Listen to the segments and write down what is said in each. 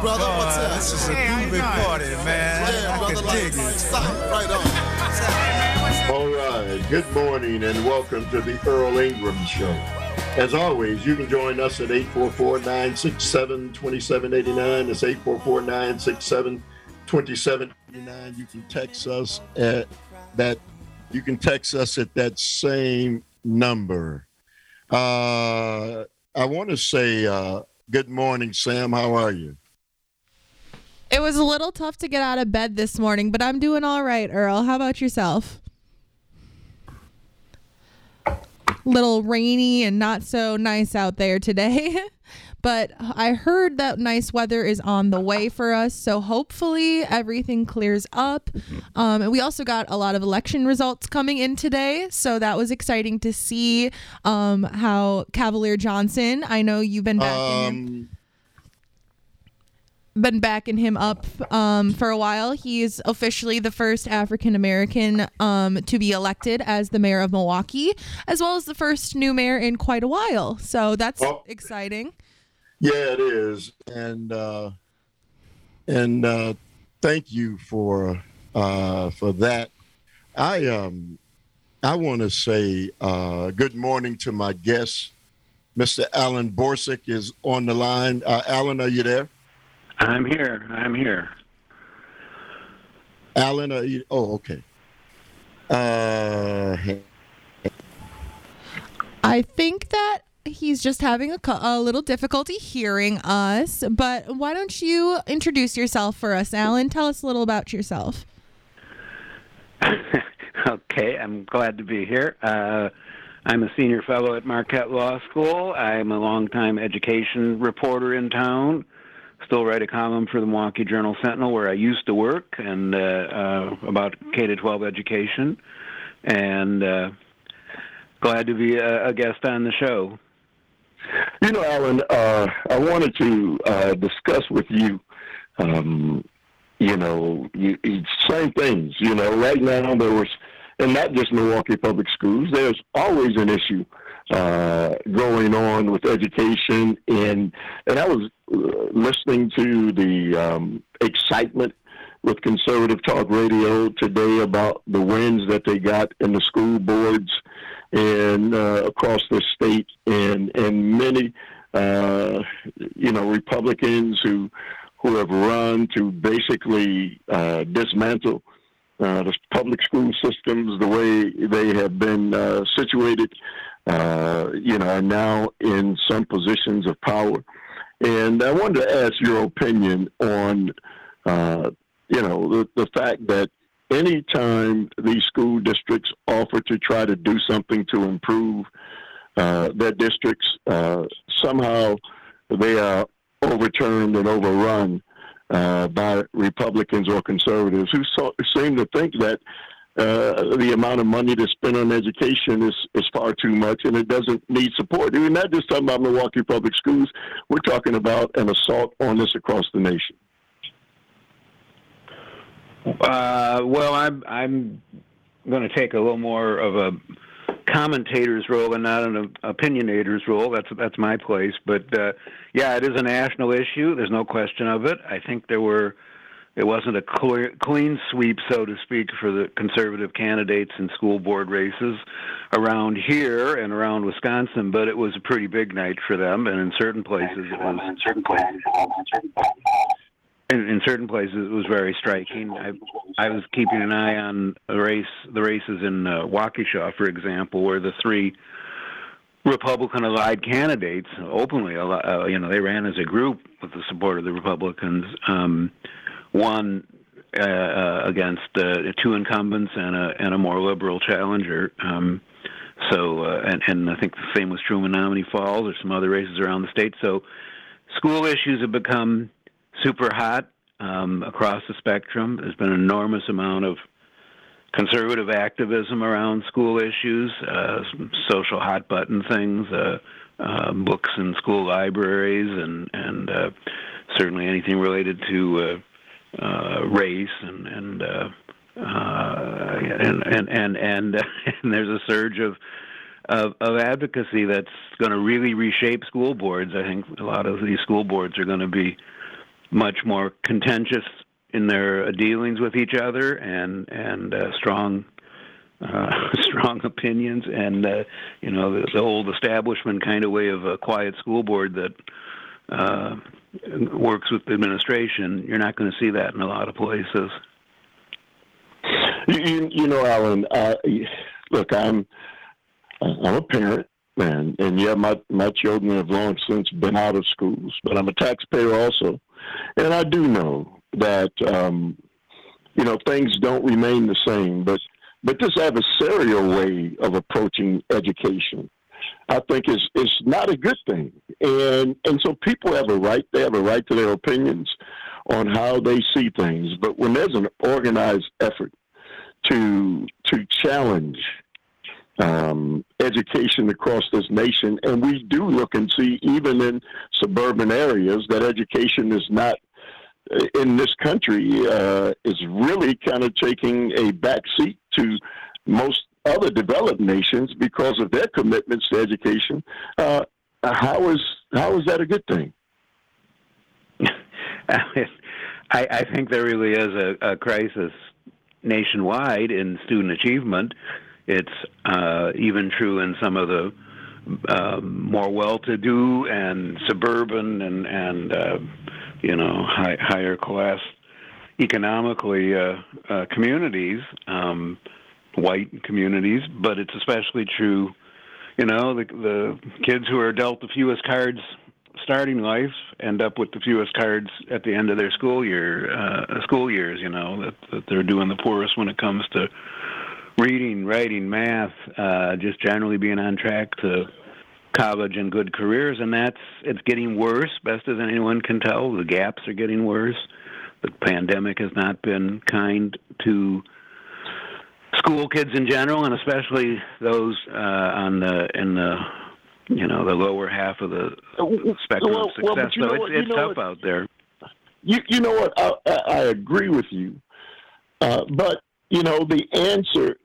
brother? What's up? This is a groovy party, man. Yeah, I brother, can like dig it. stop right on. All right. Good morning and welcome to the Earl Ingram Show. As always, you can join us at 844-967-2789. It's 844-967-2789. You can text us at that. You can text us at that same number. I want to say good morning, Sam. How are you? It was a little tough to get out of bed this morning, but I'm doing all right, Earl. How about yourself? Little rainy and not so nice out there today. But I heard that nice weather is on the way for us, so hopefully everything clears up. And we also got a lot of election results coming in today, so that was exciting to see how Cavalier Johnson, I know you've been backing him up for a while. He's officially the first African-American to be elected as the mayor of Milwaukee, as well as the first new mayor in quite a while. So that's exciting. Yeah, it is, and thank you for that. I want to say good morning to my guest, Mr. Alan Borsick is on the line. Alan, are you there? I'm here. Alan, are you? Oh, okay. I think that he's just having a little difficulty hearing us, but why don't you introduce yourself for us, Alan? Tell us a little about yourself. Okay, I'm glad to be here. I'm a senior fellow at Marquette Law School. I'm a longtime education reporter in town. Still write a column for the Milwaukee Journal Sentinel, where I used to work, and about K-12 education. And glad to be a guest on the show. You know, Alan, I wanted to discuss with you, same things. You know, right now there was, and not just Milwaukee Public Schools, there's always an issue going on with education. And I was listening to the excitement with Conservative Talk Radio today about the wins that they got in the school boards and across the state, and many Republicans who have run to basically dismantle the public school systems the way they have been situated, and now in some positions of power. And I wanted to ask your opinion on the fact that anytime these school districts offer to try to do something to improve their districts, somehow they are overturned and overrun by Republicans or conservatives who seem to think that the amount of money to spend on education is far too much and it doesn't need support. We're not just talking about Milwaukee Public Schools. We're talking about an assault on this across the nation. Well, I'm going to take a little more of a commentator's role and not an opinionator's role. That's my place. But yeah, it is a national issue. There's no question of it. I think it wasn't a clean sweep, so to speak, for the conservative candidates in school board races around here and around Wisconsin. But it was a pretty big night for them, and in certain places it was. In certain places, it was very striking. I was keeping an eye on the races in Waukesha, for example, where the three Republican-allied candidates openly, they ran as a group with the support of the Republicans, won against two incumbents and a more liberal challenger. And I think the same was true in Menominee Falls or some other races around the state. So school issues have become super hot across the spectrum. There's been an enormous amount of conservative activism around school issues, social hot button things, books in school libraries, and certainly anything related to race and there's a surge of advocacy that's going to really reshape school boards. I think a lot of these school boards are going to be much more contentious in their dealings with each other, and strong opinions, and the old establishment kind of way of a quiet school board that works with the administration. You're not going to see that in a lot of places. Alan. Look, I'm a parent, man, and yeah, my children have long since been out of schools, but I'm a taxpayer also, and I do know that things don't remain the same, but this adversarial way of approaching education, I think is not a good thing, and so people have a right. They have a right to their opinions on how they see things, but when there's an organized effort to challenge education across this nation, and we do look and see, even in suburban areas, that education is not in this country is really kind of taking a back seat to most other developed nations because of their commitments to education. How is that a good thing? I think there really is a crisis nationwide in student achievement. It's even true in some of the more well-to-do and suburban and higher class economically communities, white communities. But it's especially true, the kids who are dealt the fewest cards starting life end up with the fewest cards at the end of their school years. That they're doing the poorest when it comes to reading, writing, math, just generally being on track to college and good careers, and it's getting worse, best as anyone can tell. The gaps are getting worse. The pandemic has not been kind to school kids in general, and especially those in the lower half of the spectrum of success. It's tough out there. You know what? I agree with you, but the answer,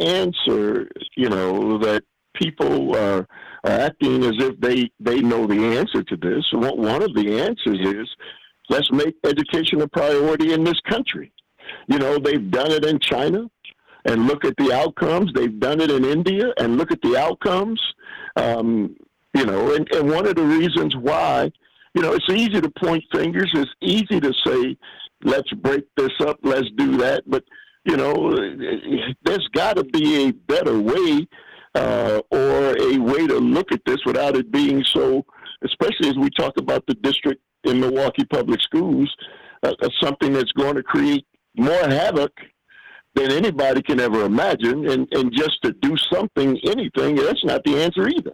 that people are acting as if they know the answer to this. One of the answers is, let's make education a priority in this country. They've done it in China, and look at the outcomes. They've done it in India, and look at the outcomes. And one of the reasons why, it's easy to point fingers. It's easy to say, let's break this up, let's do that. But, there's got to be a better way or a way to look at this without it being so, especially as we talk about the district in Milwaukee Public Schools, something that's going to create more havoc than anybody can ever imagine. And just to do anything, that's not the answer either.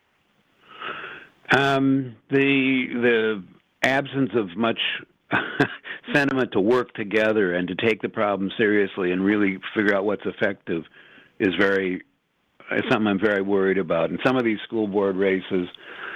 The absence of much sentiment to work together and to take the problem seriously and really figure out what's effective is something I'm very worried about. In some of these school board races,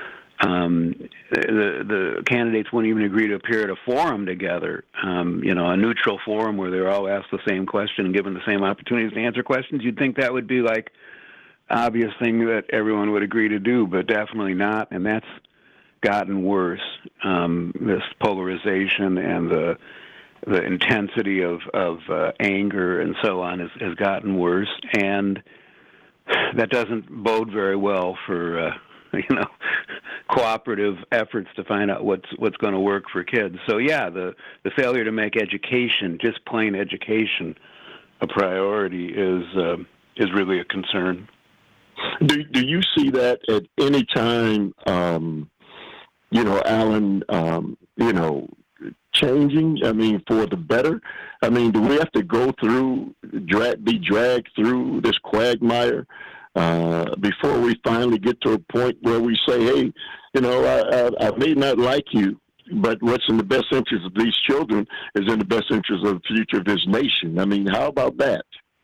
the candidates wouldn't even agree to appear at a forum together, a neutral forum where they're all asked the same question and given the same opportunities to answer questions. You'd think that would be like obvious thing that everyone would agree to do, but definitely not, and that's gotten worse. This polarization and the intensity of anger and so on has gotten worse, and that doesn't bode very well for cooperative efforts to find out what's going to work for kids. So yeah, the failure to make education, just plain education, a priority is really a concern. Do you see that at any time, Alan, changing? I mean, for the better? I mean, do we have to go through, be dragged through this quagmire before we finally get to a point where we say, hey, I may not like you, but what's in the best interest of these children is in the best interest of the future of this nation? I mean, how about that?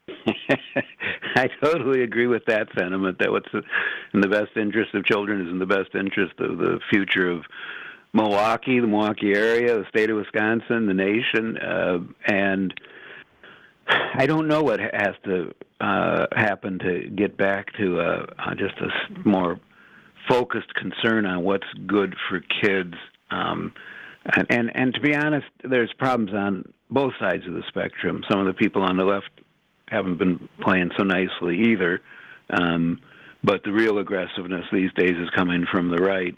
I totally agree with that sentiment, that what's in the best interest of children is in the best interest of the future of Milwaukee, the Milwaukee area, the state of Wisconsin, the nation. And I don't know what has to happen to get back to just a more focused concern on what's good for kids. And to be honest, there's problems on both sides of the spectrum. Some of the people on the left haven't been playing so nicely either. But the real aggressiveness these days is coming from the right.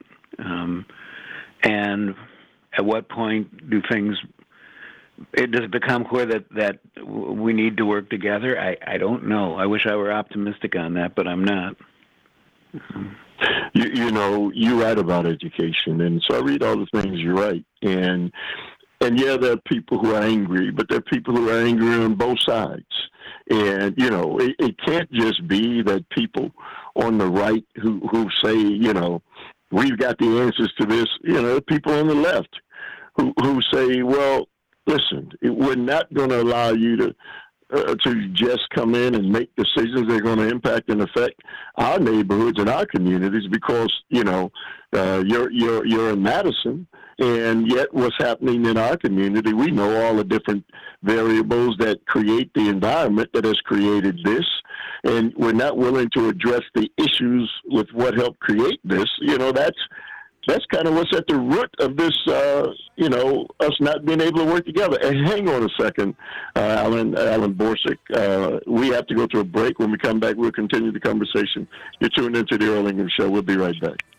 And at what point does it become clear that we need to work together? I don't know. I wish I were optimistic on that, but I'm not. You write about education, and so I read all the things you write. And yeah, there are people who are angry, but there are people who are angry on both sides. And, it can't just be that people on the right who say, we've got the answers to this. People on the left who say, well, listen, we're not going to allow you to just come in and make decisions that are going to impact and affect our neighborhoods and our communities because, you're in Madison, and yet what's happening in our community, we know all the different variables that create the environment that has created this, and we're not willing to address the issues with what helped create this. That's kind of what's at the root of this, us not being able to work together. And hang on a second, Alan Borsig. We have to go to a break. When we come back, we'll continue the conversation. You're tuned into the Earl Ingham Show. We'll be right back.